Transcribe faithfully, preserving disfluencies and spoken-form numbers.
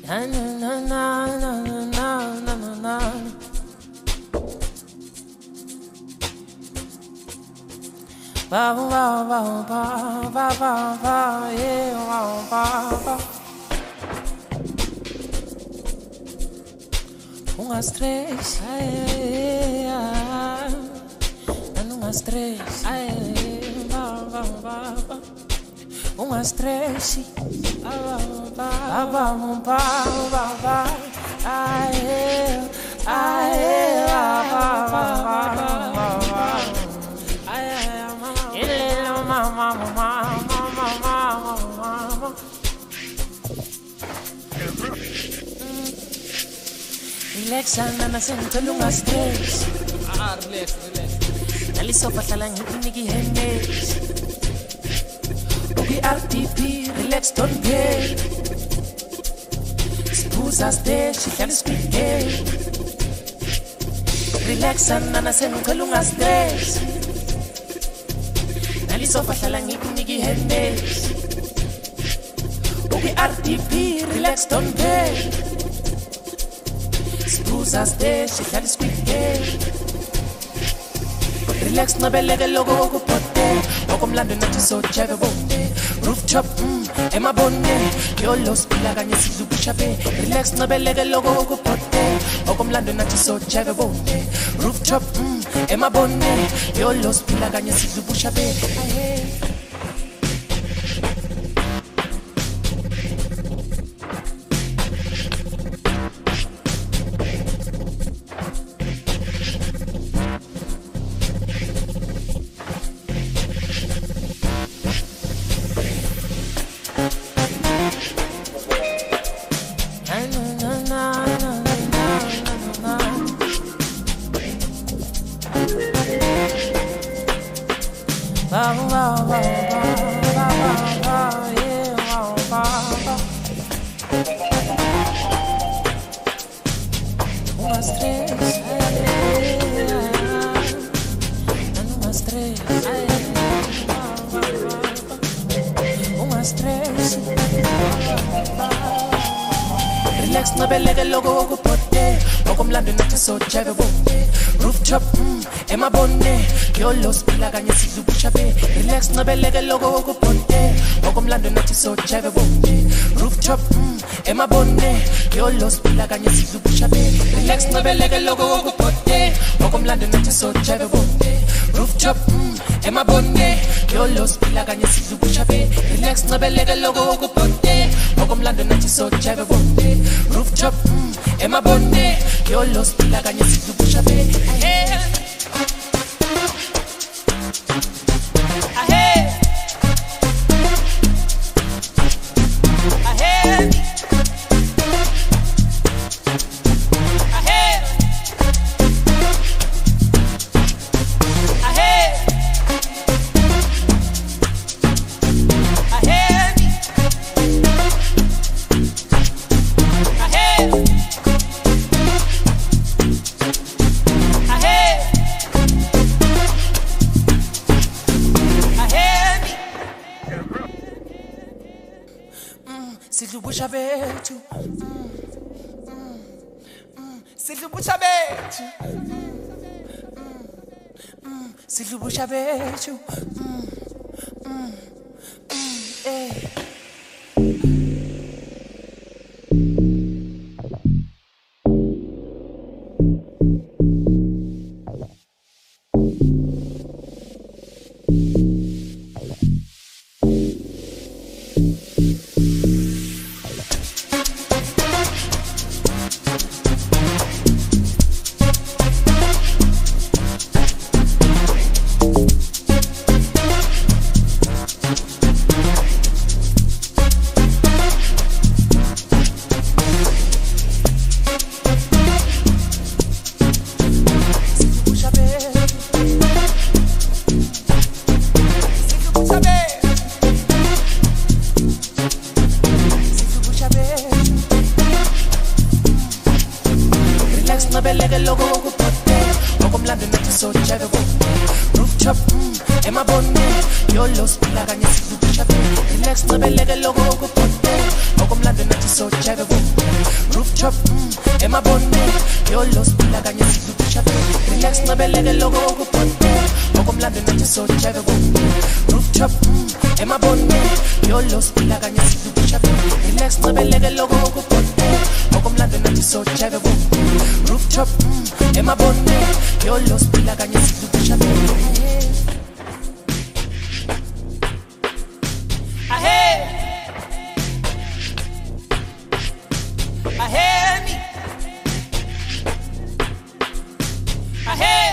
Na na na na na na na na na. Ba ba ba ba ba ba ba yeah ba ba ba. Umas três, ai, ai, umas três, ai, ba ba ba ba. Umas três, ba ba ba ba ba ba, ai, ai, ba ba ba ba ba. Mama, mama, mama, mama, mama. Relaxa, nana, sento lungas três. Ah, relax, relax. Nali sopa talang nigi hendes. Ugi R T P, relax, don't pay. Spusas de, she can speak gay. Relaxa, nana, sento lungas três. Sofa hlala ngikuniki headaches. Uki R T P, relax, don't pay. Spusa stage, hlala squid. Relax, nabeleke loko ukupote. Okomlando nathi so jave bonde. Rooftop, mm, emabonde. Yolo spila kanye sidlubusha be. Relax, nabeleke loko ukupote. Okomlando nathi so jave bonde. Rooftop, mm, emabonde. Yolo spila kanye sidlubusha be. Ba ba ba ba ba ba yeah ba ba. Umas três, umas três, umas três. Relax, nabeleke loko ukupote. Okomlando nathi so jave bonde. Rooftop, mm, emabonde. Yolo spila kanye sidlubusha be. Relax, nabeleke loko ukupote. Okomlando nathi so jave bonde. Rooftop, mm, emabonde. Yolo spila kanye sidlubusha be. Relax, nabeleke loko ukupote. Okomlando nathi so jave bonde. Rooftop, mm, emabonde. Yolo spila kanye sidlubusha be. Relax, nabeleke loko ukupote. Okomlando nathi so jave bonde. Rooftop, mm, emabonde. Yolo spila kanye sidlubusha be. Yeah. Sidlubusha bethu, sidlubusha bethu, sidlubusha bethu, eh. nabeleke loko ukupote okomlando nathi so jave bonde rooftop mm, emabonde yolo spila kanye sidlubusha silubushave relax ncebeleke loko ukuphote ngokomlando nathi sojave rooftop mm, emabone yolo siphila kanye silubushave relax ncebeleke loko ukuphote ngokomlando nathi sojave rooftop mm, emabone yolo siphila kanye silubushave relax ncebeleke loko ukuphote ngokomlando nathi sojave rooftop mm, emabone yolo siphila kanye silubushave Ahead, ahead me, ahead.